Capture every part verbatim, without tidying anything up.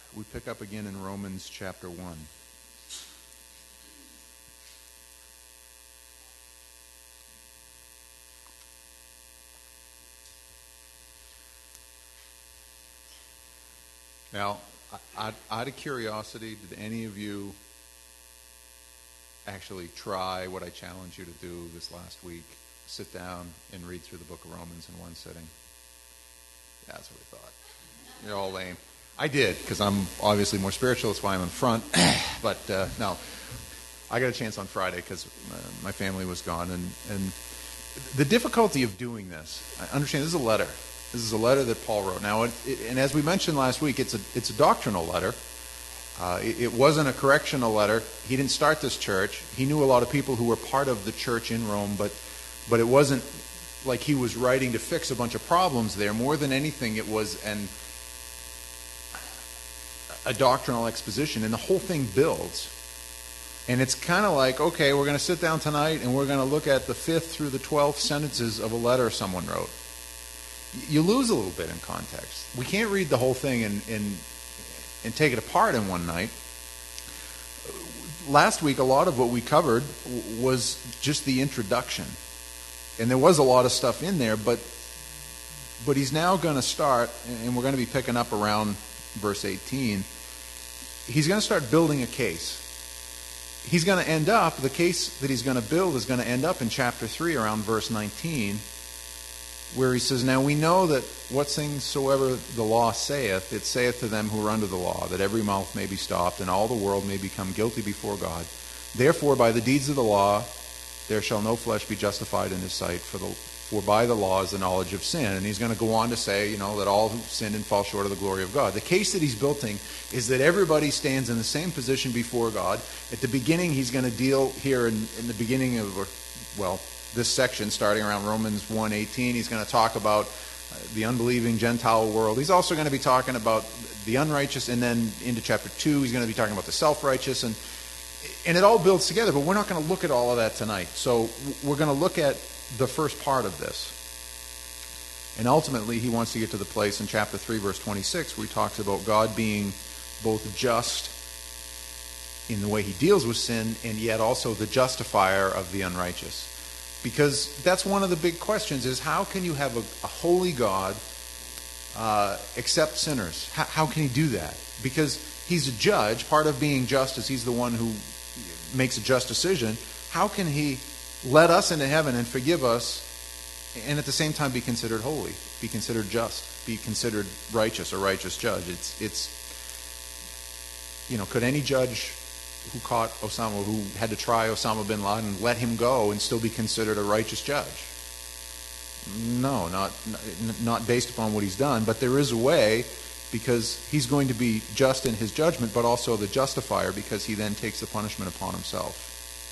we pick up again in Romans chapter one. Now, out of curiosity, did any of you actually try what I challenged you to do this last week? Sit down and read through the book of Romans in one sitting? Yeah, that's what we thought. You're all lame. I did, because I'm obviously more spiritual. That's why I'm in front. But uh, no, I got a chance on Friday because uh, my family was gone. And, and the difficulty of doing this, I understand this is a letter. This is a letter that Paul wrote. Now, it, it, and as we mentioned last week, it's a it's a doctrinal letter. Uh, it, it wasn't a correctional letter. He didn't start this church. He knew a lot of people who were part of the church in Rome, but but it wasn't like he was writing to fix a bunch of problems there. More than anything, it was an a doctrinal exposition, and the whole thing builds. And it's kind of like, okay, we're going to sit down tonight and we're going to look at the fifth through the twelfth sentences of a letter someone wrote. You lose a little bit in context. We can't read the whole thing and, and, and take it apart in one night. Last week, a lot of what we covered was just the introduction. And there was a lot of stuff in there, but but he's now going to start, and we're going to be picking up around verse eighteen. He's going to start building a case. He's going to end up, the case that he's going to build is going to end up in chapter three around verse nineteen, where he says, "Now we know that what things soever the law saith, it saith to them who are under the law, that every mouth may be stopped, and all the world may become guilty before God. Therefore by the deeds of the law there shall no flesh be justified in his sight, for the for by the law is the knowledge of sin." And he's going to go on to say, you know, that all who sinned and fall short of the glory of God. The case that he's building is that everybody stands in the same position before God. At the beginning, he's going to deal here in, in the beginning of, well, this section, starting around Romans one eighteen, he's going to talk about uh, the unbelieving Gentile world. He's also going to be talking about the unrighteous, and then into chapter two, he's going to be talking about the self-righteous, and and it all builds together, but we're not going to look at all of that tonight. So we're going to look at the first part of this. And ultimately, he wants to get to the place in chapter three, verse twenty-six, where he talks about God being both just in the way he deals with sin, and yet also the justifier of the unrighteous. Because that's one of the big questions, is how can you have a, a holy God uh, accept sinners? How, how can he do that? Because he's a judge. Part of being just is he's the one who makes a just decision. How can he let us into heaven and forgive us, and at the same time be considered holy, be considered just, be considered righteous, a righteous judge? It's, it's, you know, could any judge who caught Osama, who had to try Osama bin Laden, let him go and still be considered a righteous judge? No, not not based upon what he's done, but there is a way, because he's going to be just in his judgment, but also the justifier, because he then takes the punishment upon himself.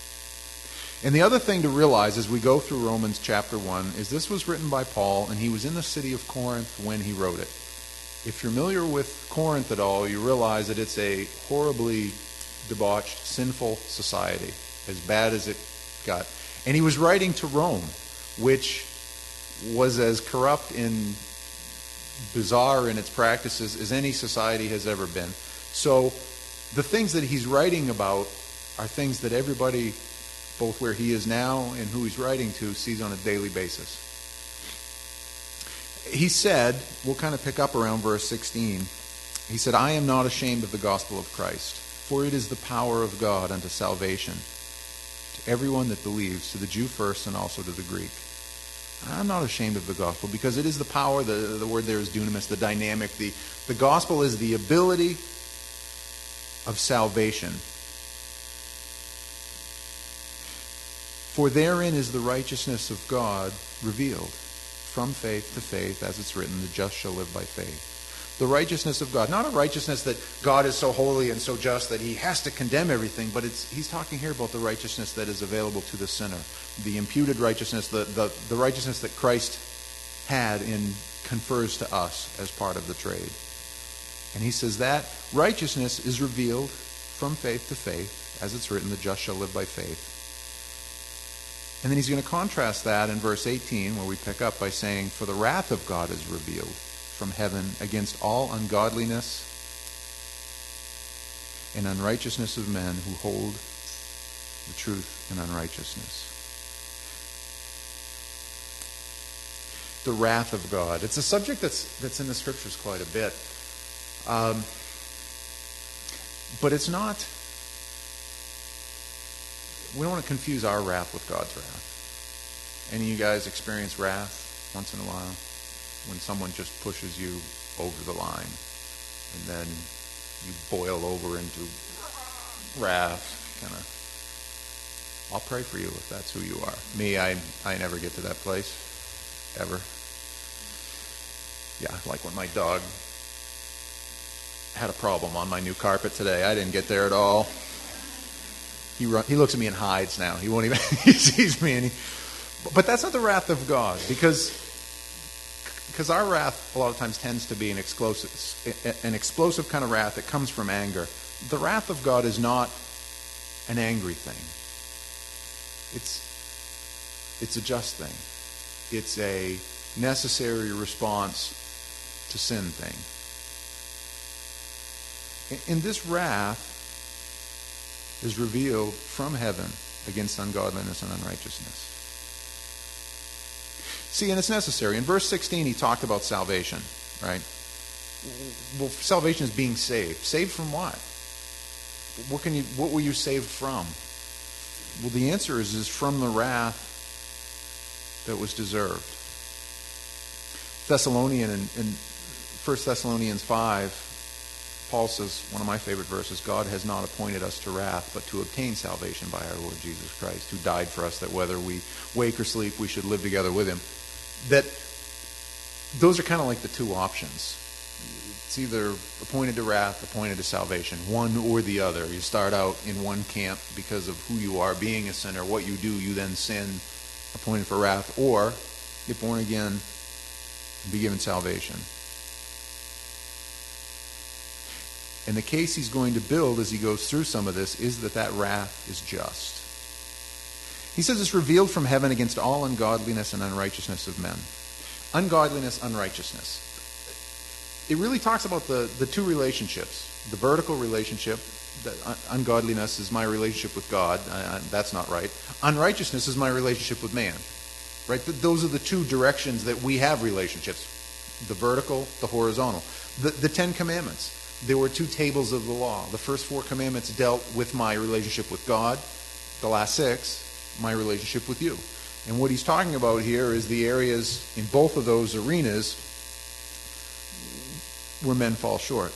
And the other thing to realize as we go through Romans chapter one is this was written by Paul, and he was in the city of Corinth when he wrote it. If you're familiar with Corinth at all, you realize that it's a horribly debauched, sinful society, as bad as it got. And he was writing to Rome, which was as corrupt and bizarre in its practices as any society has ever been. So the things that he's writing about are things that everybody, both where he is now and who he's writing to, sees on a daily basis. He said, we'll kind of pick up around verse sixteen, he said, "I am not ashamed of the gospel of Christ, for it is the power of God unto salvation to everyone that believes, to the Jew first and also to the Greek." I'm not ashamed of the gospel, because it is the power, the, the word there is dunamis, the dynamic. The, the gospel is the ability of salvation. "For therein is the righteousness of God revealed, from faith to faith, as it's written, the just shall live by faith." The righteousness of God. Not a righteousness that God is so holy and so just that he has to condemn everything, but it's, he's talking here about the righteousness that is available to the sinner. The imputed righteousness, the, the, the righteousness that Christ had and confers to us as part of the trade. And he says that righteousness is revealed from faith to faith, as it's written, the just shall live by faith. And then he's going to contrast that in verse eighteen, where we pick up by saying, "For the wrath of God is revealed from heaven against all ungodliness and unrighteousness of men who hold the truth in unrighteousness. The wrath of God. It's a subject that's that's in the Scriptures quite a bit. Um, but it's not, we don't want to confuse our wrath with God's wrath. Any of you guys experience wrath once in a while? When someone just pushes you over the line, and then you boil over into wrath, kind of. I'll pray for you if that's who you are. Me, I I never get to that place, ever. Yeah, like when my dog had a problem on my new carpet today. I didn't get there at all. He run, he looks at me and hides now. He won't even, he sees me and he, but that's not the wrath of God, because because our wrath a lot of times tends to be an explosive, an explosive kind of wrath that comes from anger. The wrath of God is not an angry thing. It's it's a just thing. It's a necessary response to sin thing. And this wrath is revealed from heaven against ungodliness and unrighteousness. See, and it's necessary. In verse sixteen, he talked about salvation, right? Well, salvation is being saved. Saved from what? What can you? What were you saved from? Well, the answer is, is from the wrath that was deserved. Thessalonian in, in First Thessalonians five, Paul says, one of my favorite verses, God has not appointed us to wrath, but to obtain salvation by our Lord Jesus Christ, who died for us, that whether we wake or sleep, we should live together with him. That those are kind of like the two options. It's either appointed to wrath, appointed to salvation, one or the other. You start out in one camp because of who you are, being a sinner. What you do, you then sin, appointed for wrath. Or get born again and be given salvation. And the case he's going to build as he goes through some of this is that that wrath is just. He says it's revealed from heaven against all ungodliness and unrighteousness of men. Ungodliness, unrighteousness. It really talks about the, the two relationships. The vertical relationship, that ungodliness is my relationship with God. I, I, that's not right. Unrighteousness is my relationship with man. Right? Th- those are the two directions that we have relationships. The vertical, the horizontal. The, the Ten Commandments. There were two tables of the law. The first four commandments dealt with my relationship with God. The last six, my relationship with you. And what he's talking about here is the areas in both of those arenas where men fall short.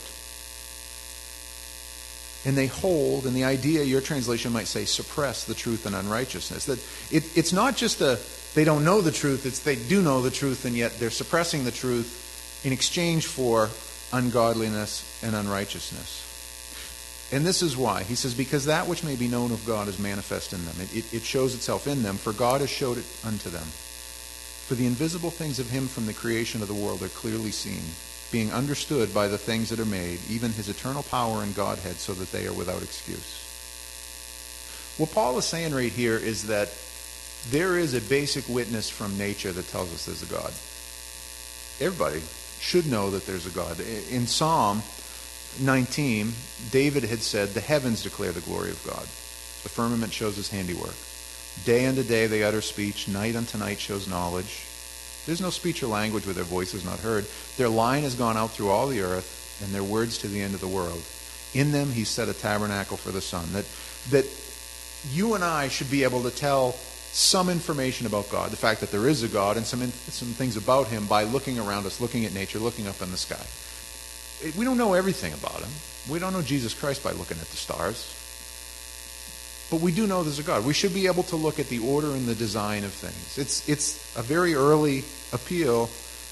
And they hold, and the idea, your translation might say, suppress the truth and unrighteousness. That it, it's not just a, they don't know the truth, it's they do know the truth, and yet they're suppressing the truth in exchange for ungodliness and unrighteousness. And this is why. He says, because that which may be known of God is manifest in them. It, it, it shows itself in them, for God has showed it unto them. For the invisible things of him from the creation of the world are clearly seen, being understood by the things that are made, even his eternal power and Godhead, so that they are without excuse. What Paul is saying right here is that there is a basic witness from nature that tells us there's a God. Everybody should know that there's a God. In Psalm nineteen, David had said, the heavens declare the glory of God. The firmament shows his handiwork. Day unto day they utter speech. Night unto night shows knowledge. There's no speech or language where their voice is not heard. Their line has gone out through all the earth, and their words to the end of the world. In them he set a tabernacle for the sun. That, that you and I should be able to tell some information about God, the fact that there is a God, and some in, some things about him by looking around us, looking at nature, looking up in the sky. We don't know everything about him. We don't know Jesus Christ by looking at the stars. But we do know there's a God. We should be able to look at the order and the design of things. It's, it's a very early appeal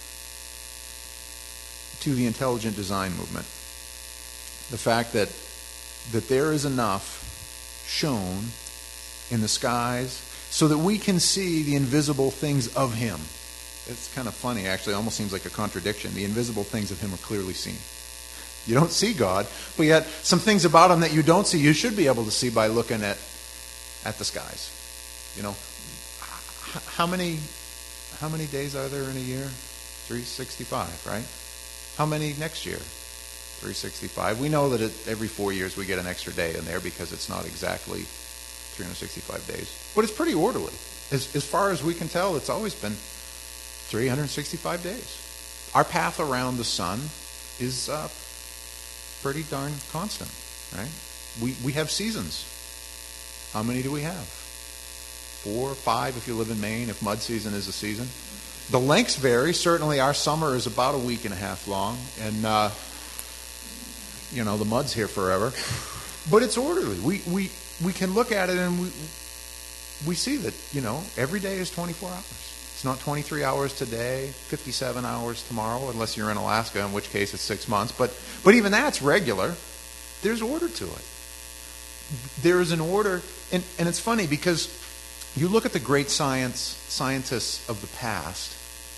to the intelligent design movement. The fact that, that there is enough shown in the skies so that we can see the invisible things of him. It's kind of funny, actually. It almost seems like a contradiction. The invisible things of him are clearly seen. You don't see God, but yet some things about him that you don't see, you should be able to see by looking at at the skies. You know, how many how many days are there in a year? three hundred sixty-five, right? How many next year? three sixty-five. We know that it, every four years we get an extra day in there because it's not exactly three hundred sixty-five days. But it's pretty orderly. As, as far as we can tell, it's always been three hundred sixty-five days. Our path around the sun is uh, pretty darn constant, right? We, we have seasons. How many do we have? Four, five if you live in Maine, if mud season is a season. The lengths vary. Certainly our summer is about a week and a half long, and uh, you know, the mud's here forever. But it's orderly. We we we can look at it and we we see that, you know, every day is twenty-four hours. It's not twenty-three hours today, fifty-seven hours tomorrow, unless you're in Alaska, in which case it's six months. But but even that's regular. There's order to it. There is an order, and, and it's funny because you look at the great science scientists of the past,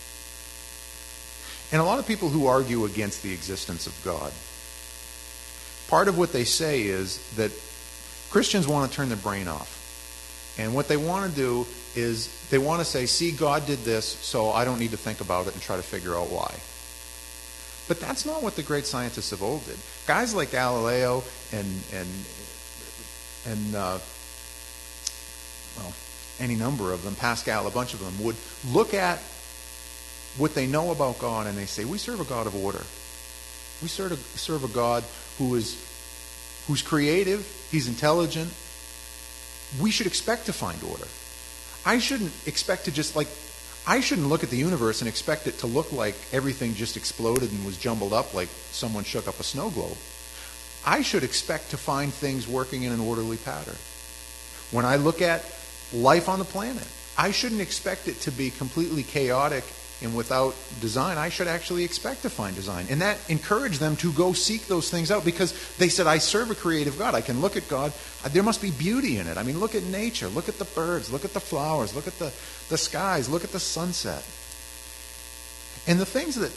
and a lot of people who argue against the existence of God, part of what they say is that Christians want to turn their brain off. And what they want to do is they want to say, see, God did this, so I don't need to think about it and try to figure out why. But that's not what the great scientists of old did. Guys like Galileo and, and, and uh, well, any number of them, Pascal, a bunch of them, would look at what they know about God and they say, we serve a God of order. We serve a, serve a God who is who's creative, he's intelligent. We should expect to find order. I shouldn't expect to just like, I shouldn't look at the universe and expect it to look like everything just exploded and was jumbled up like someone shook up a snow globe. I should expect to find things working in an orderly pattern. When I look at life on the planet, I shouldn't expect it to be completely chaotic and without design. I should actually expect to find design. And that encouraged them to go seek those things out because they said, I serve a creative God. I can look at God. There must be beauty in it. I mean, look at nature. Look at the birds. Look at the flowers. Look at the, the skies. Look at the sunset. And the things that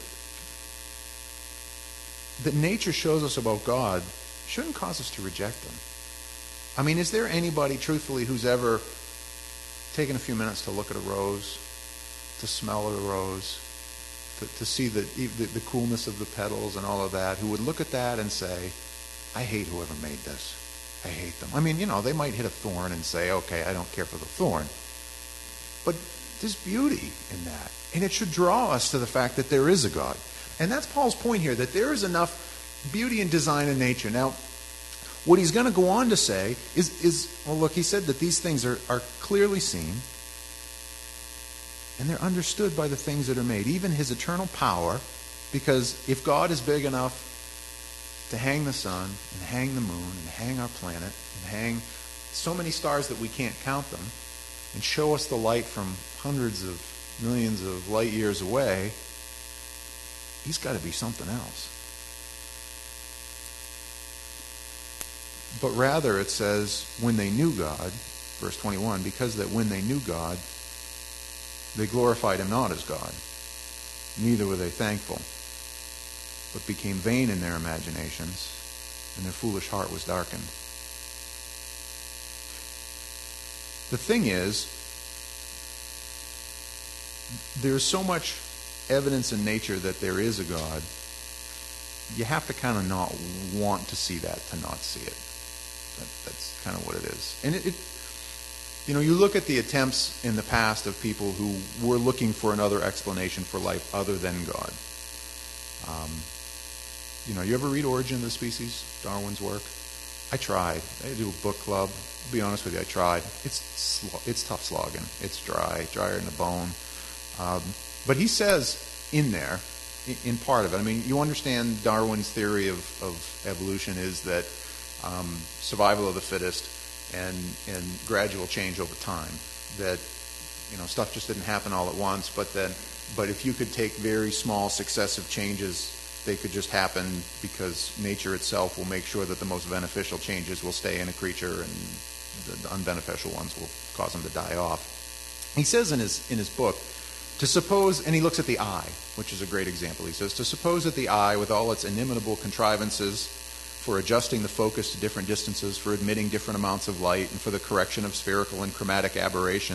that nature shows us about God shouldn't cause us to reject them. I mean, is there anybody, truthfully, who's ever taken a few minutes to look at a rose, to smell a rose, to, to see the, the the coolness of the petals and all of that, who would look at that and say, I hate whoever made this. I hate them. I mean, you know, they might hit a thorn and say, okay, I don't care for the thorn. But there's beauty in that. And it should draw us to the fact that there is a God. And that's Paul's point here, that there is enough beauty and design in nature. Now, what he's going to go on to say is, is well, look, he said that these things are, are clearly seen, and they're understood by the things that are made, even his eternal power, because if God is big enough to hang the sun, and hang the moon, and hang our planet, and hang so many stars that we can't count them, and show us the light from hundreds of millions of light years away, he's got to be something else. But rather it says, when they knew God, verse twenty-one, because that when they knew God, they glorified him not as God, neither were they thankful, but became vain in their imaginations, and their foolish heart was darkened. The thing is, there's so much evidence in nature that there is a God, you have to kind of not want to see that to not see it. That, that's kind of what it is. And it, it, you know, you look at the attempts in the past of people who were looking for another explanation for life other than God. Um, you know, you ever read Origin of the Species, Darwin's work? I tried. I do a book club. I'll be honest with you, I tried. It's sl- it's tough slogging. It's dry, drier than a bone. Um, but he says in there, in, in part of it, I mean, you understand Darwin's theory of, of evolution is that um, survival of the fittest and, and gradual change over time. That, you know, stuff just didn't happen all at once, but then, but if you could take very small successive changes, they could just happen because nature itself will make sure that the most beneficial changes will stay in a creature and the unbeneficial ones will cause them to die off. He says in his in his book, to suppose, and he looks at the eye, which is a great example. He says, to suppose that the eye, with all its inimitable contrivances for adjusting the focus to different distances, for admitting different amounts of light, and for the correction of spherical and chromatic aberration,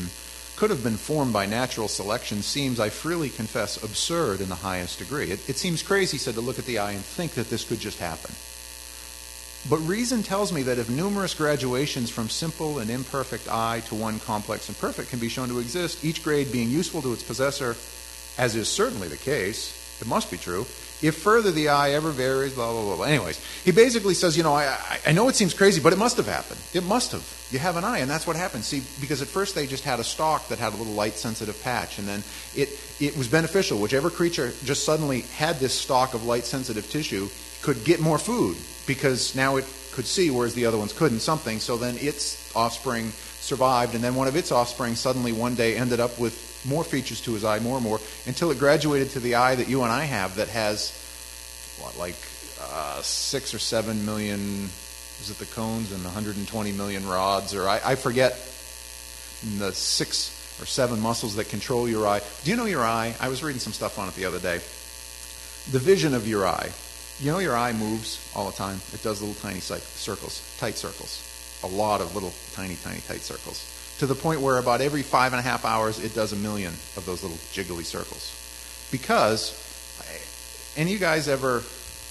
could have been formed by natural selection seems, I freely confess, absurd in the highest degree. It, it seems crazy, he said, to look at the eye and think that this could just happen. But reason tells me that if numerous graduations from simple and imperfect eye to one complex and perfect can be shown to exist, each grade being useful to its possessor, as is certainly the case, it must be true, if further the eye ever varies, blah, blah, blah, blah. Anyways, he basically says, you know, I, I know it seems crazy, but it must have happened. It must have. You have an eye, and that's what happened. See, because at first they just had a stalk that had a little light-sensitive patch, and then it, it was beneficial. Whichever creature just suddenly had this stalk of light-sensitive tissue could get more food, because now it could see, whereas the other ones couldn't, something. So then its offspring survived, and then one of its offspring suddenly one day ended up with more features to his eye, more and more, until it graduated to the eye that you and I have that has, what, like uh, six or seven million, is it the cones, and one hundred twenty million rods, or I, I forget the six or seven muscles that control your eye. Do you know your eye? I was reading some stuff on it the other day. The vision of your eye. You know your eye moves all the time. It does little tiny circles, tight circles. A lot of little tiny, tiny, tight circles. To the point where about every five and a half hours it does a million of those little jiggly circles. Because, and you guys ever,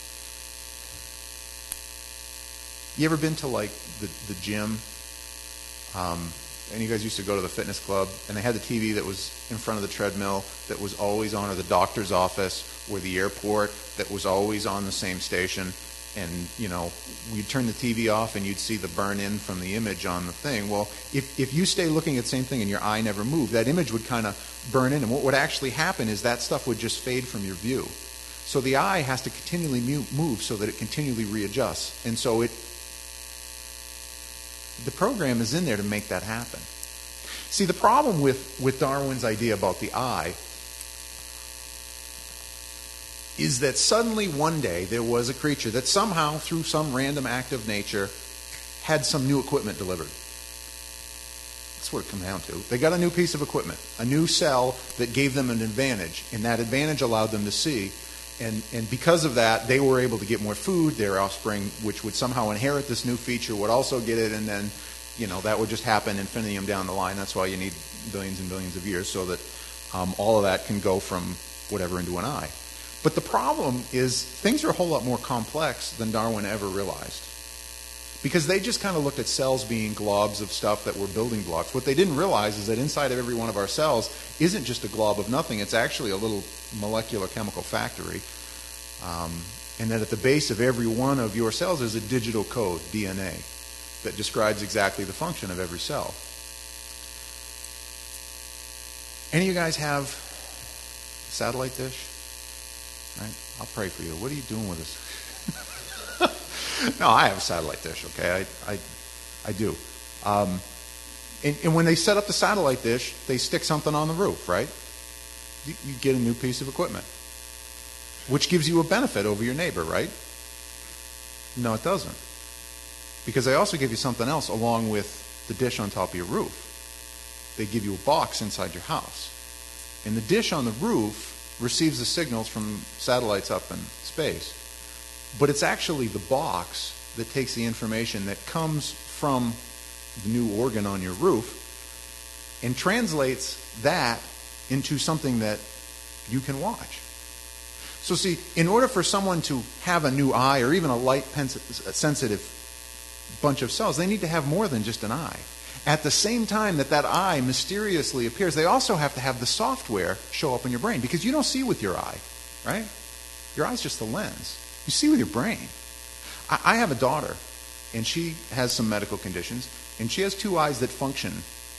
you ever been to like the, the gym? Um, and you guys used to go to the fitness club, and they had the T V that was in front of the treadmill that was always on, or the doctor's office, or the airport that was always on the same station. And, you know, you'd turn the T V off and you'd see the burn-in from the image on the thing. Well, if, if you stay looking at the same thing and your eye never moved, that image would kind of burn in. And what would actually happen is that stuff would just fade from your view. So the eye has to continually move so that it continually readjusts. And so it, the program is in there to make that happen. See, the problem with, with Darwin's idea about the eye is that suddenly one day there was a creature that somehow, through some random act of nature, had some new equipment delivered. That's what it comes down to. They got a new piece of equipment, a new cell that gave them an advantage, and that advantage allowed them to see. And, and because of that, they were able to get more food. Their offspring, which would somehow inherit this new feature, would also get it, and then, you know, that would just happen infinitum down the line. That's why you need billions and billions of years, so that um, all of that can go from whatever into an eye. But the problem is things are a whole lot more complex than Darwin ever realized. Because they just kind of looked at cells being globs of stuff that were building blocks. What they didn't realize is that inside of every one of our cells isn't just a glob of nothing. It's actually a little molecular chemical factory. Um, and that at the base of every one of your cells is a digital code, D N A, that describes exactly the function of every cell. Any of you guys have a satellite dish? Right? I'll pray for you. What are you doing with this? No, I have a satellite dish, okay? I I, I do. Um, and, and when they set up the satellite dish, they stick something on the roof, right? You, you get a new piece of equipment, which gives you a benefit over your neighbor, right? No, it doesn't. Because they also give you something else along with the dish on top of your roof. They give you a box inside your house. And the dish on the roof receives the signals from satellites up in space. But it's actually the box that takes the information that comes from the new organ on your roof and translates that into something that you can watch. So see, in order for someone to have a new eye or even a light-sensitive bunch of cells, they need to have more than just an eye. At the same time that that eye mysteriously appears, they also have to have the software show up in your brain, because you don't see with your eye, right? Your eye's just the lens. You see with your brain. I, I have a daughter, and she has some medical conditions, and she has two eyes that function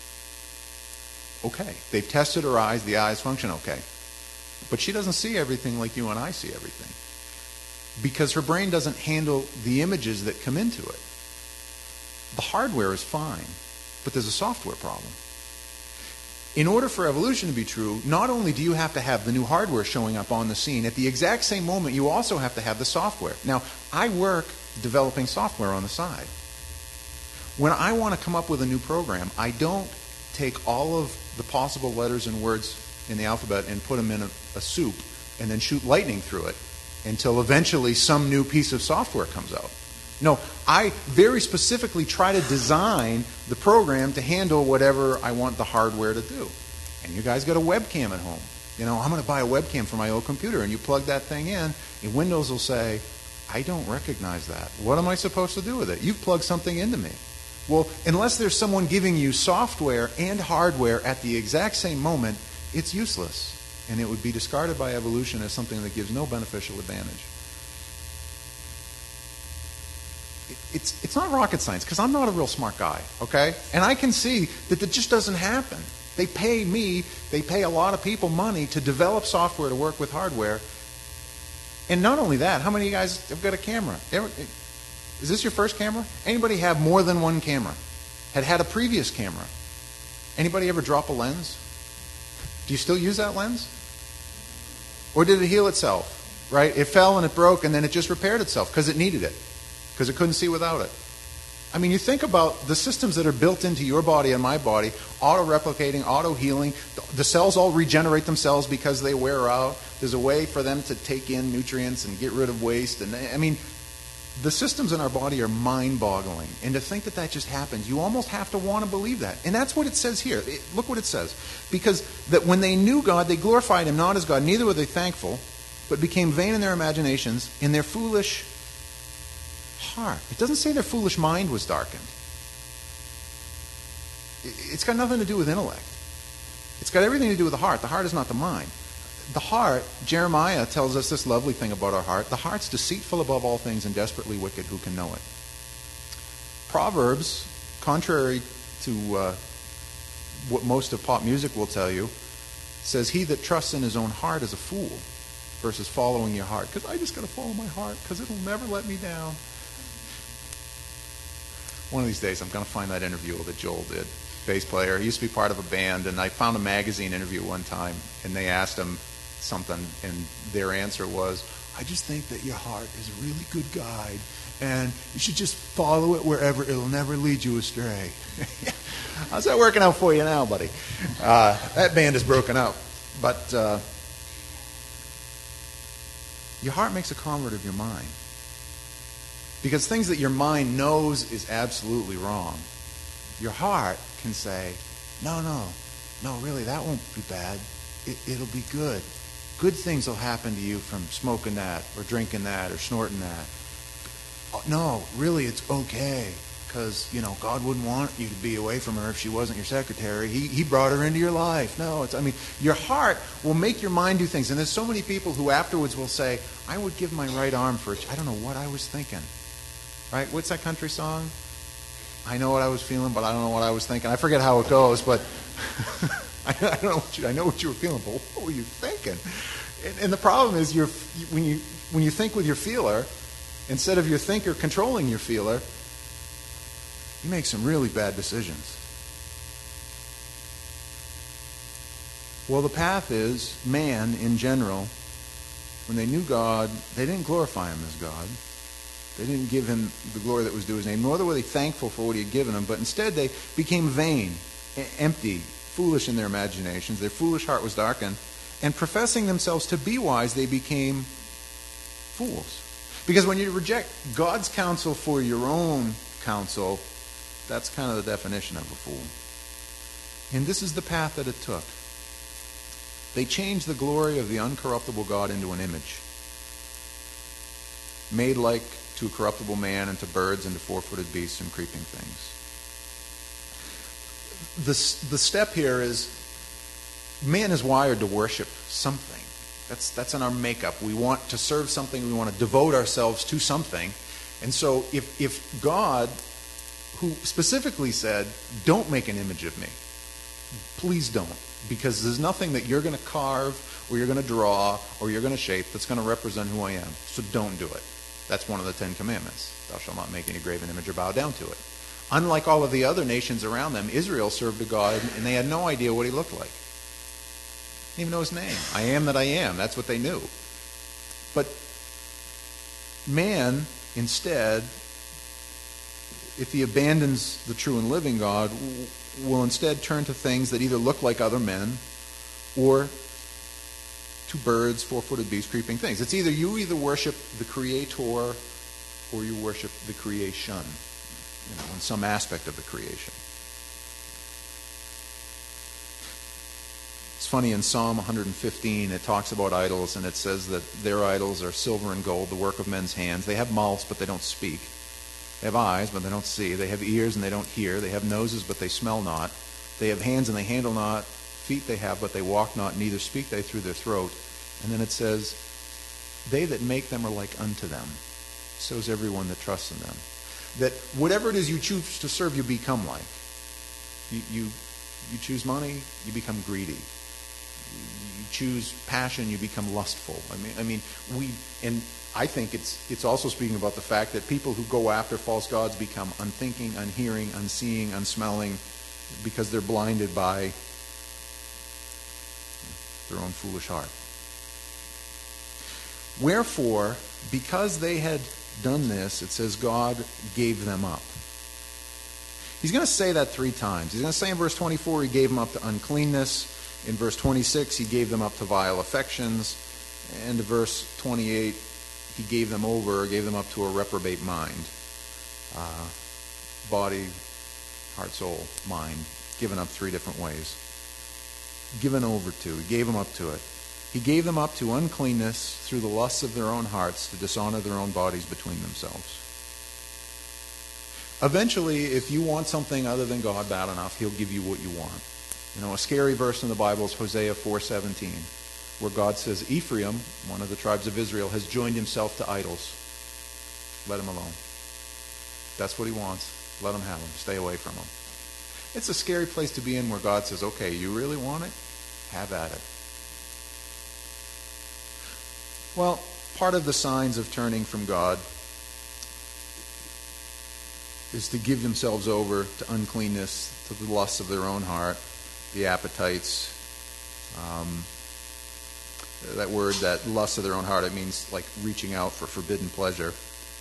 okay. They've tested her eyes, the eyes function okay. But she doesn't see everything like you and I see everything, because her brain doesn't handle the images that come into it. The hardware is fine, but there's a software problem. In order for evolution to be true, not only do you have to have the new hardware showing up on the scene, at the exact same moment you also have to have the software. Now, I work developing software on the side. When I want to come up with a new program, I don't take all of the possible letters and words in the alphabet and put them in a, a soup and then shoot lightning through it until eventually some new piece of software comes out. No, I very specifically try to design the program to handle whatever I want the hardware to do. And you guys got a webcam at home. You know, I'm going to buy a webcam for my old computer, and you plug that thing in, and Windows will say, I don't recognize that. What am I supposed to do with it? You've plugged something into me. Well, unless there's someone giving you software and hardware at the exact same moment, it's useless. And it would be discarded by evolution as something that gives no beneficial advantage. It's, it's not rocket science, because I'm not a real smart guy, okay? And I can see that that just doesn't happen. They pay me, they pay a lot of people money to develop software to work with hardware. And not only that, how many of you guys have got a camera? Ever, is this your first camera? Anybody have more than one camera? Had had a previous camera? Anybody ever drop a lens? Do you still use that lens? Or did it heal itself, right? It fell and it broke, and then it just repaired itself because it needed it, because it couldn't see without it. I mean, you think about the systems that are built into your body and my body, auto-replicating, auto-healing. The cells all regenerate themselves because they wear out. There's a way for them to take in nutrients and get rid of waste. And I mean, the systems in our body are mind-boggling. And to think that that just happens, you almost have to want to believe that. And that's what it says here. It, look what it says. Because that when they knew God, they glorified Him not as God. Neither were they thankful, but became vain in their imaginations. In their foolish heart. It doesn't say their foolish mind was darkened. It's got nothing to do with intellect. It's got everything to do with the heart. The heart is not the mind. The heart, Jeremiah tells us this lovely thing about our heart. The heart's deceitful above all things and desperately wicked. Who can know it? Proverbs, contrary to uh, what most of pop music will tell you, says he that trusts in his own heart is a fool versus following your heart. Because I just got to follow my heart because it'll never let me down. One of these days I'm going to find that interview that Joel did, bass player. He used to be part of a band, and I found a magazine interview one time, and they asked him something, and their answer was, I just think that your heart is a really good guide, and you should just follow it wherever. It'll never lead you astray. How's that working out for you now, buddy? Uh, that band is broken up. But uh, your heart makes a convert of your mind. Because things that your mind knows is absolutely wrong, your heart can say, no, no, no, really, that won't be bad. It, it'll be good. Good things will happen to you from smoking that or drinking that or snorting that. Oh, no, really, it's okay. Because, you know, God wouldn't want you to be away from her if she wasn't your secretary. He, he brought her into your life. No, it's, I mean, your heart will make your mind do things. And there's so many people who afterwards will say, I would give my right arm for it. I don't know what I was thinking. Right? What's that country song? I know what I was feeling, but I don't know what I was thinking. I forget how it goes, but I, I don't know what you, I know what you were feeling, but what were you thinking? And, and the problem is, you're, when you when you think with your feeler, instead of your thinker controlling your feeler, you make some really bad decisions. Well, the path is, man in general, when they knew God, they didn't glorify Him as God. They didn't give Him the glory that was due His name, nor were they thankful for what He had given them, but instead they became vain, empty, foolish in their imaginations. Their foolish heart was darkened, and professing themselves to be wise, they became fools. Because when you reject God's counsel for your own counsel, that's kind of the definition of a fool. And this is the path that it took. They changed the glory of the uncorruptible God into an image, made like to a corruptible man, and to birds, and to four-footed beasts, and creeping things. The, the step here is, man is wired to worship something. That's, that's in our makeup. We want to serve something. We want to devote ourselves to something. And so if, if God, who specifically said, don't make an image of me, please don't, because there's nothing that you're going to carve or you're going to draw or you're going to shape that's going to represent who I am. So don't do it. That's one of the Ten Commandments. Thou shalt not make any graven image or bow down to it. Unlike all of the other nations around them, Israel served a God, and they had no idea what He looked like. They didn't even know His name. I am that I am. That's what they knew. But man, instead, if he abandons the true and living God, will instead turn to things that either look like other men or to birds, four-footed beasts, creeping things. It's either you either worship the Creator or you worship the creation, you know, in some aspect of the creation. It's funny, in Psalm one fifteen, it talks about idols, and it says that their idols are silver and gold, the work of men's hands. They have mouths, but they don't speak. They have eyes, but they don't see. They have ears, and they don't hear. They have noses, but they smell not. They have hands, and they handle not. Feet they have, but they walk not. Neither speak they through their throat. And then it says, they that make them are like unto them. So is everyone that trusts in them. That whatever it is you choose to serve, you become like. You, you, you choose money, you become greedy. You choose passion, you become lustful. I mean, I mean, we, and I think it's it's also speaking about the fact that people who go after false gods become unthinking, unhearing, unseeing, unsmelling, because they're blinded by their own foolish heart. Wherefore, because they had done this, it says God gave them up. He's going to say that three times. He's going to say in verse twenty-four, he gave them up to uncleanness. In verse twenty-six, he gave them up to vile affections. And in verse twenty-eight, he gave them over, gave them up to a reprobate mind. Uh, body, heart, soul, mind. Given up three different ways. Given over to. He gave them up to it. He gave them up to uncleanness through the lusts of their own hearts to dishonor their own bodies between themselves. Eventually, if you want something other than God bad enough, he'll give you what you want. You know, a scary verse in the Bible is Hosea four seventeen, where God says, Ephraim, one of the tribes of Israel, has joined himself to idols. Let him alone. That's what he wants. Let him have him. Stay away from him. It's a scary place to be in where God says, okay, you really want it? Have at it. Well, part of the signs of turning from God is to give themselves over to uncleanness, to the lusts of their own heart, the appetites. Um, that word, that lust of their own heart, it means like reaching out for forbidden pleasure.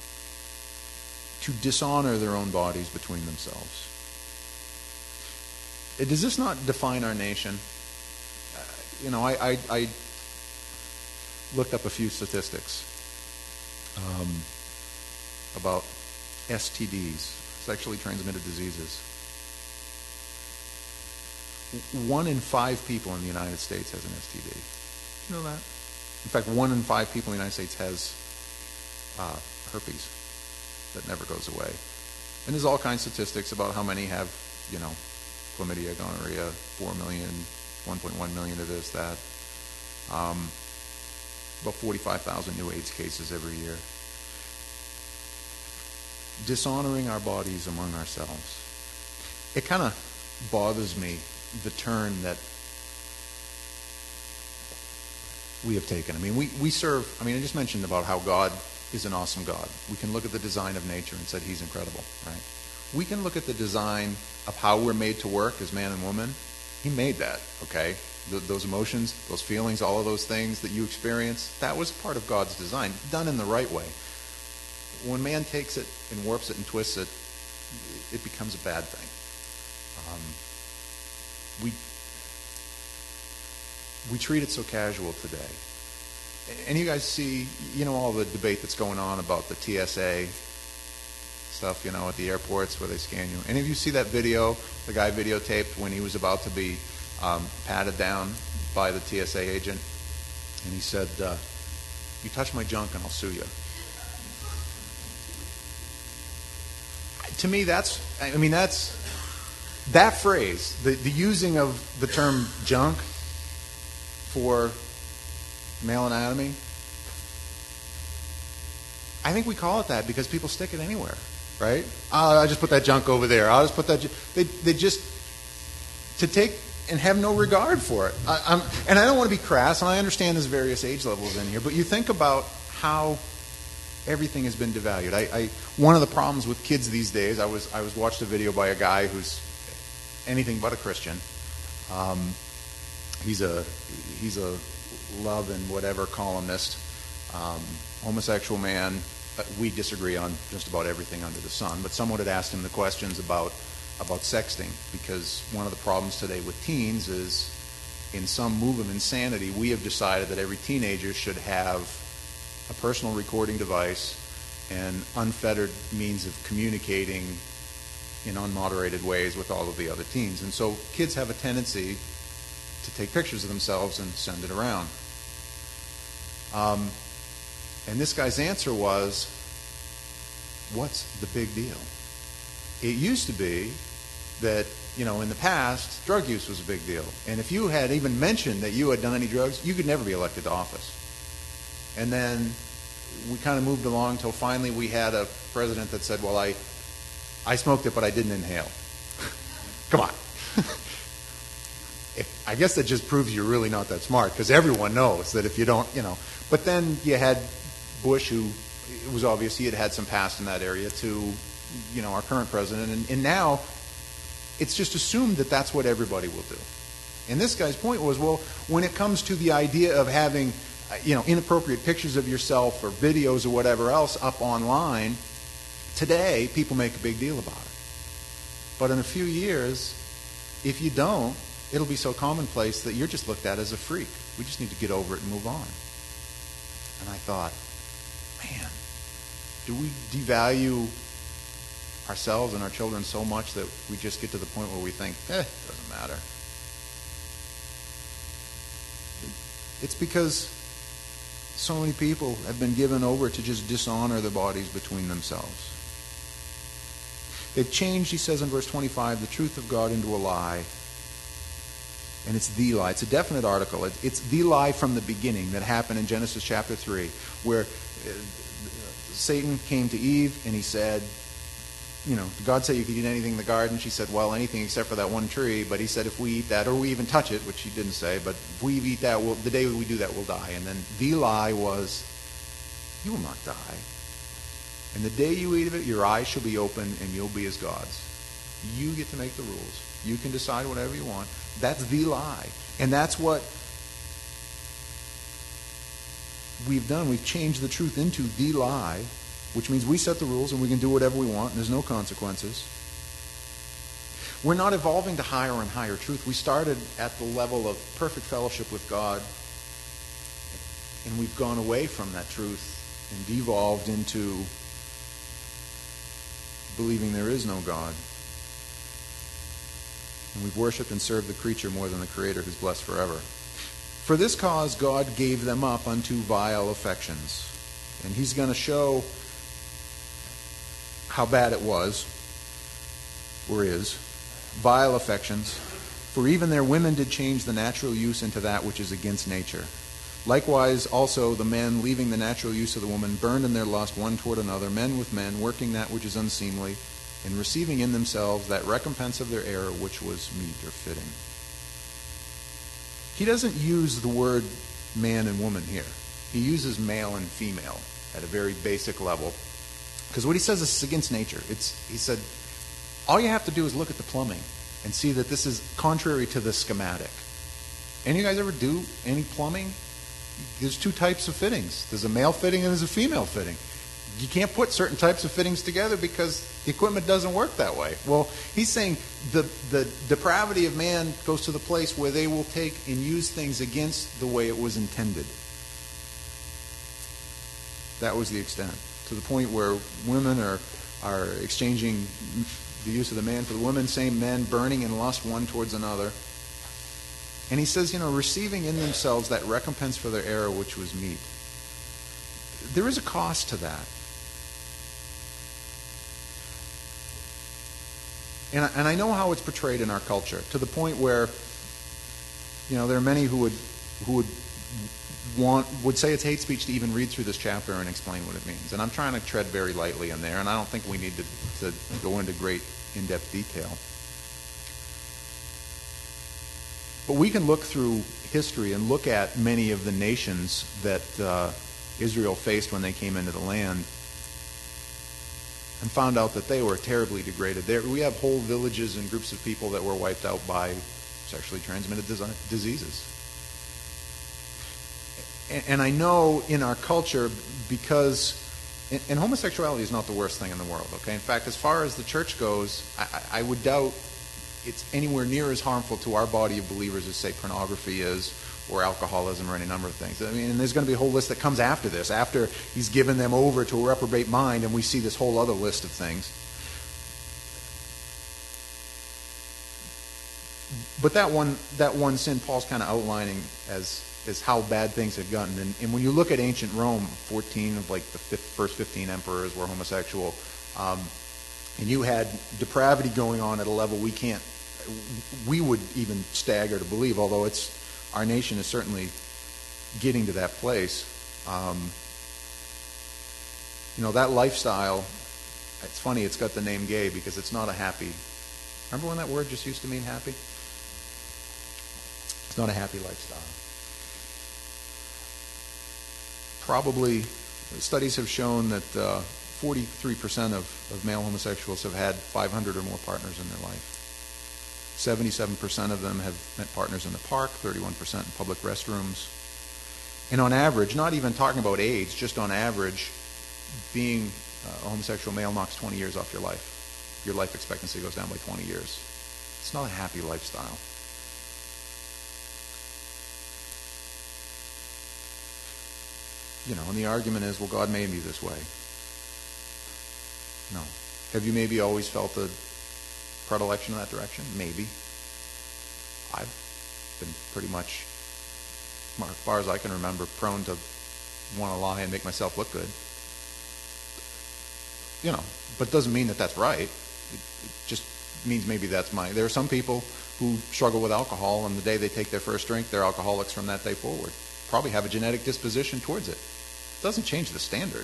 To dishonor their own bodies between themselves. Does this not define our nation? Uh, you know, I, I, I looked up a few statistics um, about S T Ds, sexually transmitted diseases. One in five people in the United States has an S T D. You know that? In fact, one in five people in the United States has uh, herpes that never goes away. And there's all kinds of statistics about how many have, you know, chlamydia, gonorrhea, four million, one point one million of this, that. Um, about forty-five thousand new AIDS cases every year. Dishonoring our bodies among ourselves. It kind of bothers me, the turn that we have taken. I mean, we, we serve, I mean, I just mentioned about how God is an awesome God. We can look at the design of nature and say he's incredible, right? We can look at the design of how we're made to work as man and woman. He made that, okay? Th- those emotions, those feelings, all of those things that you experience, that was part of God's design, done in the right way. When man takes it and warps it and twists it, it becomes a bad thing. Um, we we treat it so casual today. And you guys see, you know, all the debate that's going on about the T S A stuff, you know, at the airports where they scan you. Any of you see that video, the guy videotaped when he was about to be um, patted down by the T S A agent? And he said, uh, you touch my junk and I'll sue you. To me, that's, I mean, that's, that phrase, the, the using of the term junk for male anatomy, I think we call it that because people stick it anywhere, right? Oh, I'll just put that junk over there. I'll just put that, they, they just, to take and have no regard for it. I, I'm, and I don't want to be crass, and I understand there's various age levels in here, but you think about how everything has been devalued. I, I one of the problems with kids these days, I was I was watched a video by a guy who's anything but a Christian. Um, he's a he's a love and whatever columnist, um, homosexual man. We disagree on just about everything under the sun. But someone had asked him the questions about about sexting, because one of the problems today with teens is, in some move of insanity, we have decided that every teenager should have a personal recording device and unfettered means of communicating in unmoderated ways with all of the other teens. And so kids have a tendency to take pictures of themselves and send it around. Um, and this guy's answer was, what's the big deal? It used to be that, you know, in the past, drug use was a big deal. And if you had even mentioned that you had done any drugs, you could never be elected to office. And then we kind of moved along until finally we had a president that said, well, I, I smoked it, but I didn't inhale. Come on. If, I guess that just proves you're really not that smart, because everyone knows that if you don't, you know. But then you had Bush, who it was obvious he had had some past in that area, to, you know, our current president. And, and now it's just assumed that that's what everybody will do. And this guy's point was, well, when it comes to the idea of having, you know, inappropriate pictures of yourself or videos or whatever else up online, today people make a big deal about it. But in a few years, if you don't, it'll be so commonplace that you're just looked at as a freak. We just need to get over it and move on. And I thought, man, do we devalue ourselves and our children so much that we just get to the point where we think, eh, it doesn't matter? It's because so many people have been given over to just dishonor their bodies between themselves. They've changed, he says in verse twenty-five, the truth of God into a lie. And it's the lie. It's a definite article. It's the lie from the beginning that happened in Genesis chapter three, where Satan came to Eve and he said, you know, God said you could eat anything in the garden. She said, well, anything except for that one tree. But he said, if we eat that, or we even touch it, which he didn't say, but if we eat that, we'll, the day we do that, we'll die. And then the lie was, you will not die. And the day you eat of it, your eyes shall be open and you'll be as gods. You get to make the rules. You can decide whatever you want. That's the lie. And that's what we've done. We've changed the truth into the lie, which means we set the rules and we can do whatever we want and there's no consequences. We're not evolving to higher and higher truth. We started at the level of perfect fellowship with God, and we've gone away from that truth and devolved into believing there is no God. And we've worshipped and served the creature more than the Creator, who's blessed forever. For this cause God gave them up unto vile affections. And he's going to show how bad it was, or is, vile affections. For even their women did change the natural use into that which is against nature. Likewise also the men, leaving the natural use of the woman, burned in their lust one toward another, men with men, working that which is unseemly, and receiving in themselves that recompense of their error which was meet or fitting. He doesn't use the word man and woman here. He uses male and female at a very basic level. Because what he says is against nature. It's, he said, all you have to do is look at the plumbing and see that this is contrary to the schematic. Any of you guys ever do any plumbing? There's two types of fittings. There's a male fitting and there's a female fitting. You can't put certain types of fittings together because the equipment doesn't work that way. Well, he's saying the, the depravity of man goes to the place where they will take and use things against the way it was intended. That was the extent. To the point where women are, are exchanging the use of the man for the woman, same men burning in lust one towards another. And he says, you know, receiving in themselves that recompense for their error which was meet. There is a cost to that. And I, and I know how it's portrayed in our culture, to the point where, you know, there are many who would who would want would say it's hate speech to even read through this chapter and explain what it means. And I'm trying to tread very lightly in there, and I don't think we need to, to go into great in-depth detail. But we can look through history and look at many of the nations that uh, Israel faced when they came into the land, and found out that they were terribly degraded. There, we have whole villages and groups of people that were wiped out by sexually transmitted diseases. And, and I know in our culture, because, and, and homosexuality is not the worst thing in the world, okay? In fact, as far as the church goes, I, I would doubt it's anywhere near as harmful to our body of believers as, say, pornography is, or alcoholism or any number of things. I mean, and there's going to be a whole list that comes after this, after he's given them over to a reprobate mind, and we see this whole other list of things. But that one, that one sin, Paul's kind of outlining as is how bad things had gotten. And, and when you look at ancient Rome, fourteen of like the fifth, first fifteen emperors were homosexual, um, and you had depravity going on at a level we can't, we would even stagger to believe, although it's, our nation is certainly getting to that place. Um, you know, that lifestyle, it's funny, it's got the name gay because it's not a happy, remember when that word just used to mean happy? It's not a happy lifestyle. Probably, studies have shown that uh, forty-three percent of, of male homosexuals have had five hundred or more partners in their life. seventy-seven percent of them have met partners in the park, thirty-one percent in public restrooms. And on average, not even talking about age, just on average, being a homosexual male knocks twenty years off your life. Your life expectancy goes down by twenty years. It's not a happy lifestyle. You know, and the argument is, well, God made me this way. No. Have you maybe always felt a predilection in that direction? Maybe. I've been pretty much, as far as I can remember, prone to want to lie and make myself look good. You know, but it doesn't mean that that's right. It, it just means maybe that's my... There are some people who struggle with alcohol, and the day they take their first drink, they're alcoholics from that day forward. Probably have a genetic disposition towards it. It doesn't change the standard.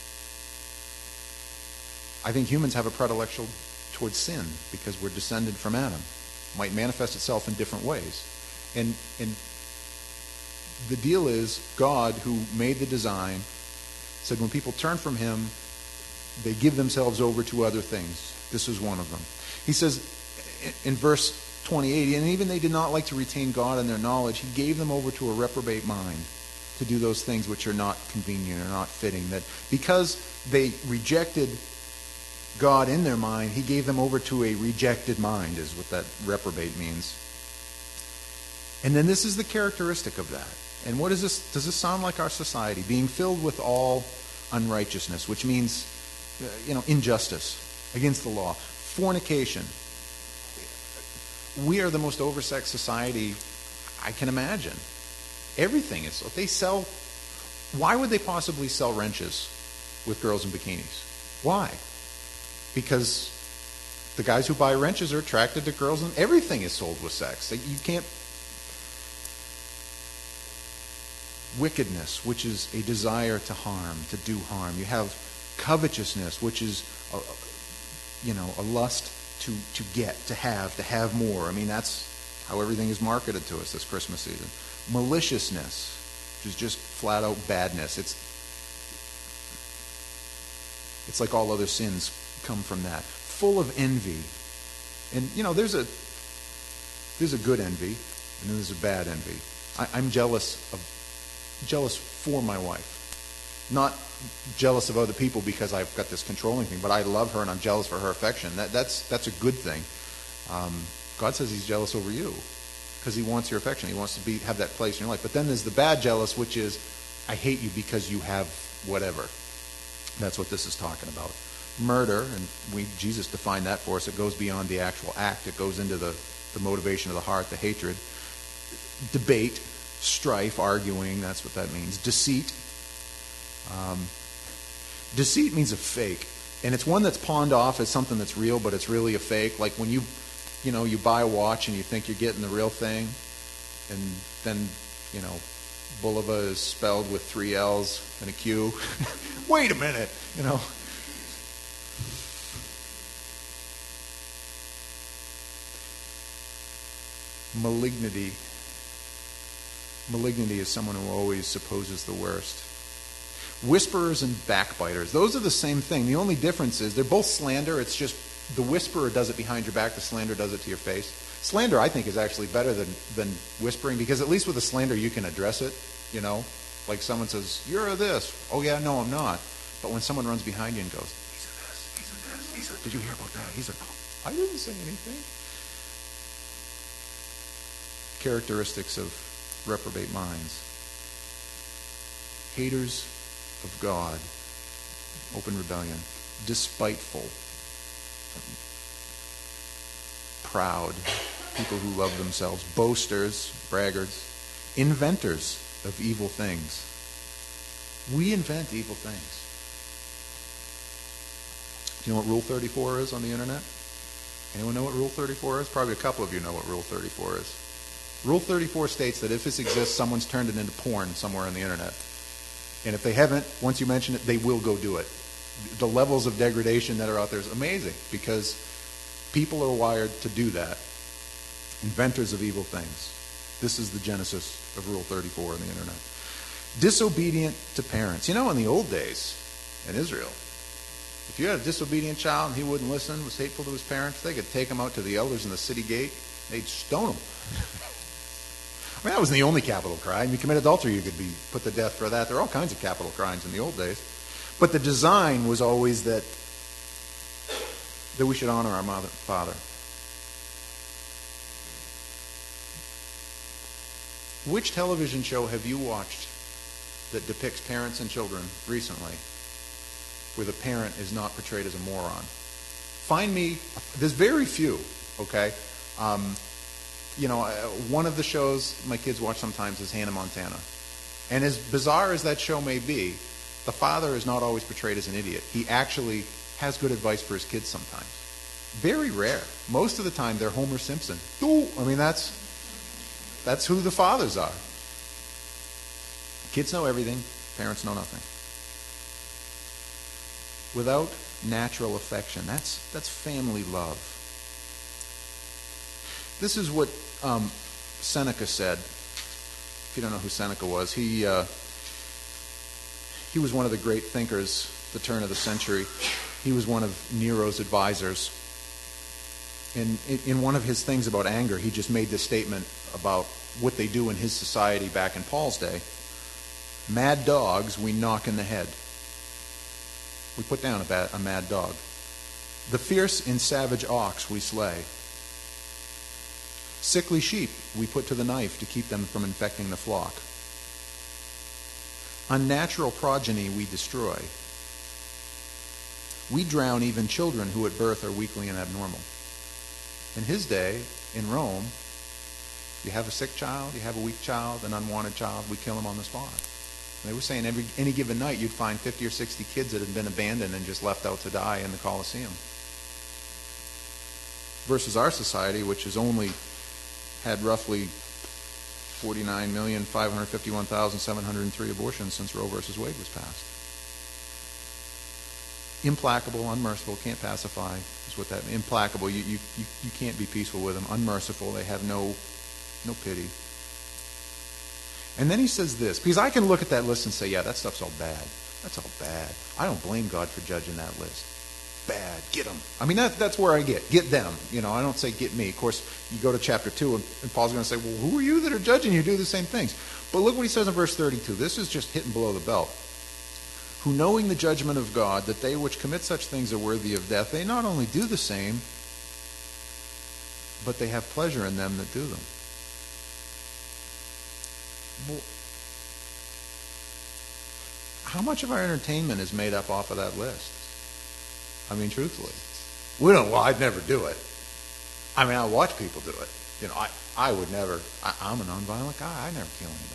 I think humans have a predilection towards sin because we're descended from Adam. It might manifest itself in different ways. And, and the deal is, God, who made the design, said when people turn from him, they give themselves over to other things. This is one of them. He says in verse twenty-eight, and even they did not like to retain God in their knowledge, he gave them over to a reprobate mind to do those things which are not convenient or not fitting. That because they rejected God in their mind, he gave them over to a rejected mind, is what that reprobate means. And then this is the characteristic of that. And what is this? Does this sound like our society? Being filled with all unrighteousness, which means, you know, injustice against the law. Fornication. We are the most oversexed society I can imagine. Everything is. They sell. Why would they possibly sell wrenches with girls in bikinis? Why? Because the guys who buy wrenches are attracted to girls, and everything is sold with sex. You can't. Wickedness, which is a desire to harm, to do harm. You have covetousness, which is, a, you know, a lust to to get, to have, to have more. I mean, that's how everything is marketed to us this Christmas season. Maliciousness, which is just flat out badness. It's it's like all other sins come from that. Full of envy. And, you know, there's a there's a good envy, and then there's a bad envy. I, I'm jealous of jealous for my wife. Not jealous of other people because I've got this controlling thing, but I love her and I'm jealous for her affection. That, that's that's a good thing. Um, God says he's jealous over you because he wants your affection. He wants to be have that place in your life. But then there's the bad jealous, which is, I hate you because you have whatever. That's what this is talking about. Murder, and we Jesus defined that for us. It goes beyond the actual act. It goes into the, the motivation of the heart, the hatred. Debate, strife, arguing, that's what that means. Deceit. Um, deceit means a fake. And it's one that's pawned off as something that's real, but it's really a fake. Like when you, you know, you buy a watch and you think you're getting the real thing, and then, you know, Bulova is spelled with three L's and a Q. Wait a minute, you know. Malignity. Malignity is someone who always supposes the worst. Whisperers and backbiters. Those are the same thing. The only difference is they're both slander. It's just the whisperer does it behind your back. The slander does it to your face. Slander, I think, is actually better than, than whispering, because at least with a slander you can address it, you know. Like someone says, you're a this. Oh, yeah, no, I'm not. But when someone runs behind you and goes, he's a this, he's a this, he's a... Did you hear about that? He's a... I didn't say anything. Characteristics of reprobate minds. Haters of God, open rebellion, despiteful, proud, people who love themselves, boasters, braggarts, inventors of evil things. We invent evil things. Do you know what Rule thirty-four is on the internet? Anyone know what Rule thirty-four is? Probably a couple of you know what Rule thirty-four is. Rule thirty-four states that if this exists, someone's turned it into porn somewhere on the internet. And if they haven't, once you mention it, they will go do it. The levels of degradation that are out there is amazing because people are wired to do that. Inventors of evil things. This is the genesis of Rule thirty-four on the internet. Disobedient to parents. You know, in the old days in Israel, if you had a disobedient child and he wouldn't listen, was hateful to his parents, they could take him out to the elders in the city gate. They'd stone him. I mean, that wasn't the only capital crime. You commit adultery, you could be put to death for that. There are all kinds of capital crimes in the old days. But the design was always that, that we should honor our mother, father. Which television show have you watched that depicts parents and children recently where the parent is not portrayed as a moron? Find me, there's very few, okay? Um, you know, one of the shows my kids watch sometimes is Hannah Montana. And as bizarre as that show may be, the father is not always portrayed as an idiot. He actually has good advice for his kids sometimes. Very rare. Most of the time, they're Homer Simpson. Ooh, I mean, that's that's who the fathers are. Kids know everything. Parents know nothing. Without natural affection. That's that's family love. This is what um, Seneca said. If you don't know who Seneca was, he uh, he was one of the great thinkers at the turn of the century. He was one of Nero's advisors. And in one of his things about anger, he just made this statement about what they do in his society back in Paul's day. Mad dogs we knock in the head. We put down a, bad, a mad dog. The fierce and savage ox we slay. Sickly sheep we put to the knife to keep them from infecting the flock. Unnatural progeny we destroy. We drown even children who at birth are weakly and abnormal. In his day, in Rome, you have a sick child, you have a weak child, an unwanted child, we kill him on the spot. They were saying every any given night you'd find fifty or sixty kids that had been abandoned and just left out to die in the Colosseum. Versus our society, which has only had roughly forty-nine million five hundred fifty-one thousand seven hundred three abortions since Roe versus Wade was passed. Implacable, unmerciful, can't pacify is what that means. Implacable, you, you, you, you can't be peaceful with them. Unmerciful, they have no, no pity. And then he says this, because I can look at that list and say, yeah, that stuff's all bad. That's all bad. I don't blame God for judging that list. Bad, get them. I mean, that, that's where I get, get them. You know, I don't say get me. Of course, you go to chapter two, and, and Paul's going to say, well, who are you that are judging you do the same things? But look what he says in verse thirty-two. This is just hitting below the belt. Who, knowing the judgment of God, that they which commit such things are worthy of death, they not only do the same, but they have pleasure in them that do them. Well, how much of our entertainment is made up off of that list? I mean, truthfully. We don't, well, I'd never do it. I mean, I watch people do it. You know, I, I would never, I, I'm a nonviolent guy. I never kill anybody.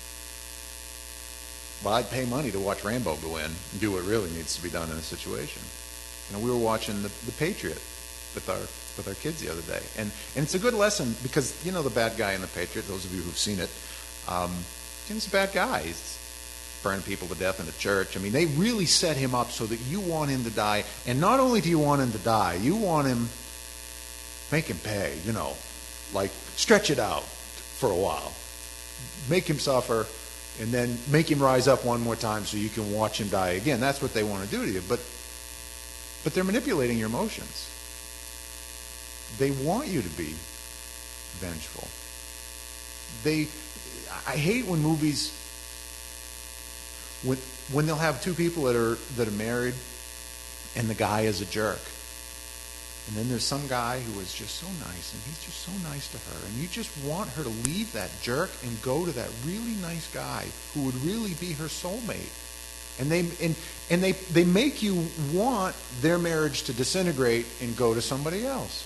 But I'd pay money to watch Rambo go in and do what really needs to be done in a situation. You know, we were watching the, the Patriot with our with our kids the other day. And, and it's a good lesson because, you know, the bad guy in the Patriot, those of you who've seen it, um, he's a bad guy. He's burning people to death in a church. I mean, they really set him up so that you want him to die. And not only do you want him to die, you want him, make him pay, you know, like stretch it out for a while. Make him suffer, and then make him rise up one more time so you can watch him die again. That's what they want to do to you. But, but they're manipulating your emotions. They want you to be vengeful. They, I hate when movies, when, when they'll have two people that are that are married, and the guy is a jerk. And then there's some guy who is just so nice, and he's just so nice to her, and you just want her to leave that jerk and go to that really nice guy who would really be her soulmate. And they and and they they make you want their marriage to disintegrate and go to somebody else.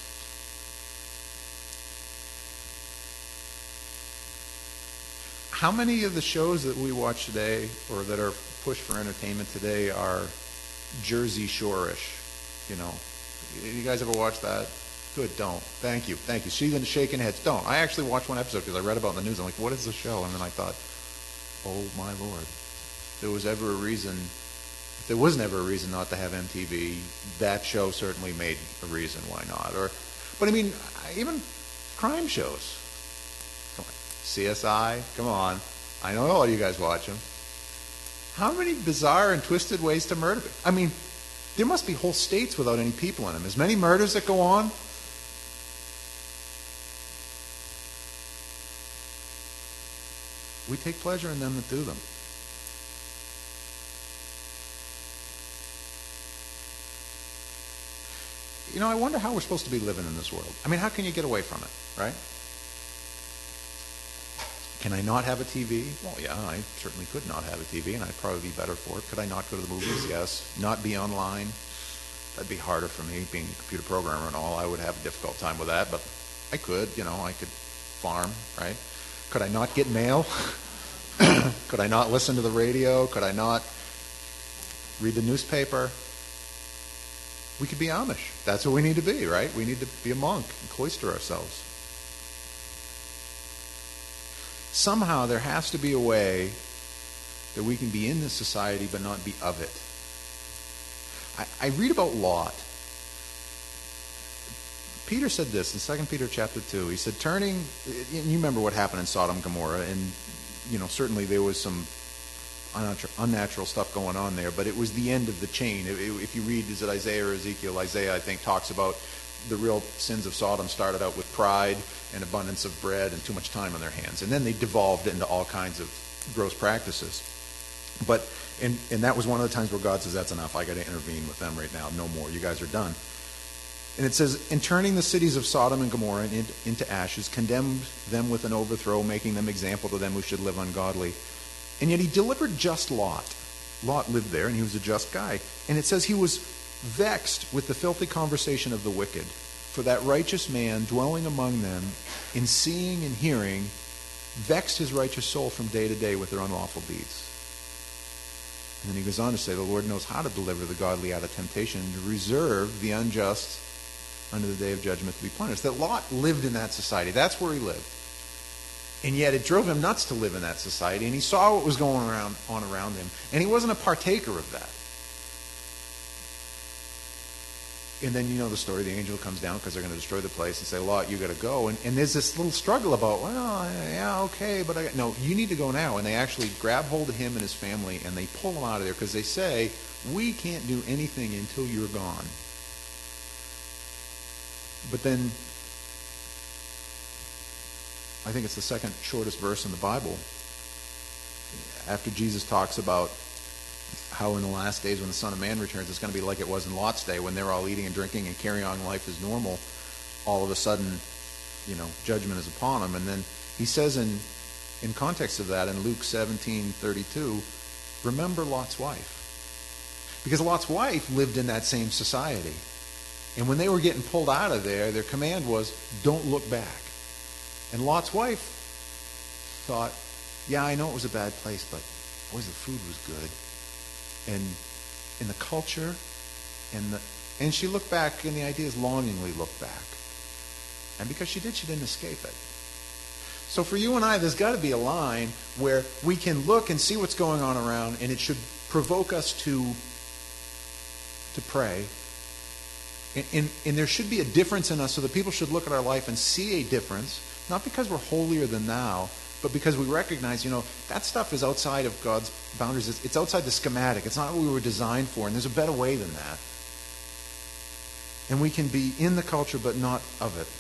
How many of the shows that we watch today, or that are pushed for entertainment today, are Jersey Shore-ish? You know, you guys ever watch that? Good, don't. Thank you, thank you. She's shaking heads. Don't. I actually watched one episode because I read about it in the news. I'm like, what is the show? And then I thought, oh my Lord, if there was ever a reason, if there was never a reason not to have M T V, that show certainly made a reason why not. Or, but I mean, even crime shows. Come on, C S I. Come on, I know all you guys watch them. How many bizarre and twisted ways to murder? I mean, there must be whole states without any people in them. As many murders that go on. We take pleasure in them that do them. You know, I wonder how we're supposed to be living in this world. I mean, how can you get away from it, right? Can I not have a T V? Well, yeah, I certainly could not have a T V, and I'd probably be better for it. Could I not go to the movies? Yes. Not be online? That'd be harder for me, being a computer programmer and all. I would have a difficult time with that, but I could, you know, I could farm, right? Could I not get mail? Could I not listen to the radio? Could I not read the newspaper? We could be Amish. That's what we need to be, right? We need to be a monk and cloister ourselves. Somehow there has to be a way that we can be in this society but not be of it. I, I read about Lot. Peter said this in Second Peter chapter two. He said, turning, and you remember what happened in Sodom and Gomorrah, and you know, certainly there was some unnatural, unnatural stuff going on there, but it was the end of the chain. If you read, is it Isaiah or Ezekiel? Isaiah, I think, talks about the real sins of Sodom started out with pride and abundance of bread and too much time on their hands. And then they devolved into all kinds of gross practices. But, and, and that was one of the times where God says, that's enough. I got to intervene with them right now. No more. You guys are done. And it says, in turning the cities of Sodom and Gomorrah into, into ashes, condemned them with an overthrow, making them example to them who should live ungodly. And yet he delivered just Lot. Lot lived there, and he was a just guy. And it says he was vexed with the filthy conversation of the wicked. For that righteous man dwelling among them, in seeing and hearing, vexed his righteous soul from day to day with their unlawful deeds. And then he goes on to say, the Lord knows how to deliver the godly out of temptation and to reserve the unjust unto the day of judgment to be punished. That Lot lived in that society. That's where he lived. And yet it drove him nuts to live in that society, and he saw what was going around, on around him, and he wasn't a partaker of that. And then you know the story, the angel comes down because they're going to destroy the place and say, Lot, you got to go. And, and there's this little struggle about, well, yeah, okay, but I, no, you need to go now. And they actually grab hold of him and his family, and they pull him out of there because they say, we can't do anything until you're gone. But then, I think it's the second shortest verse in the Bible, after Jesus talks about how in the last days when the Son of Man returns, it's going to be like it was in Lot's day when they're all eating and drinking and carrying on life as normal. All of a sudden, you know, judgment is upon them. And then he says in in context of that in Luke seventeen thirty-two, remember Lot's wife. Because Lot's wife lived in that same society. And when they were getting pulled out of there, their command was, don't look back. And Lot's wife thought, yeah, I know it was a bad place, but boy, the food was good. And in the culture, and the and she looked back, and the idea is longingly looked back. And because she did, she didn't escape it. So for you and I, there's got to be a line where we can look and see what's going on around, and it should provoke us to to pray. And, and, and there should be a difference in us, so that people should look at our life and see a difference, not because we're holier than thou, but because we recognize, you know, that stuff is outside of God's boundaries. It's, it's outside the schematic. It's not what we were designed for, and there's a better way than that. And we can be in the culture, but not of it.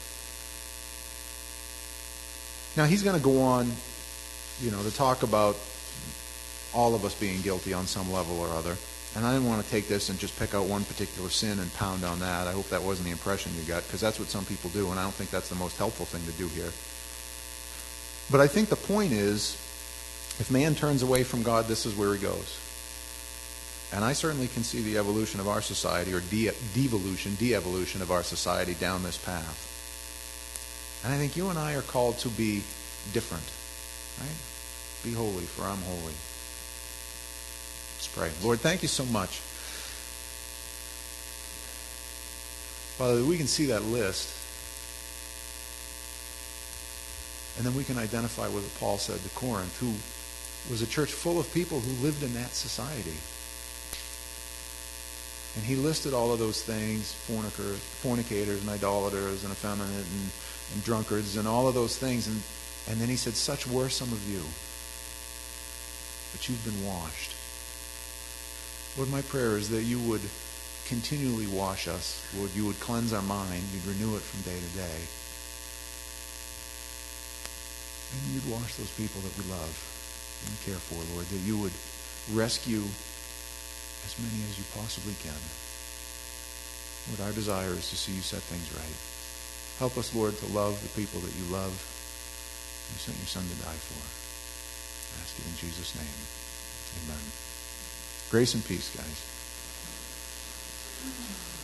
Now, he's going to go on, you know, to talk about all of us being guilty on some level or other. And I didn't want to take this and just pick out one particular sin and pound on that. I hope that wasn't the impression you got, because that's what some people do, and I don't think that's the most helpful thing to do here. But I think the point is, if man turns away from God, this is where he goes. And I certainly can see the evolution of our society, or de- devolution, de-evolution of our society down this path. And I think you and I are called to be different, right? Be holy, for I'm holy. Let's pray. Lord, thank you so much. Father, that we can see that list, and then we can identify with what Paul said to Corinth, who was a church full of people who lived in that society. And he listed all of those things, fornicators, fornicators and idolaters and effeminate and, and drunkards and all of those things. And, and then he said, such were some of you, but you've been washed. Lord, my prayer is that you would continually wash us. Lord, you would cleanse our mind. You'd renew it from day to day. And you'd wash those people that we love and care for, Lord, that you would rescue as many as you possibly can. Lord, our desire is to see you set things right. Help us, Lord, to love the people that you love. You sent your Son to die for. I ask it in Jesus' name. Amen. Grace and peace, guys.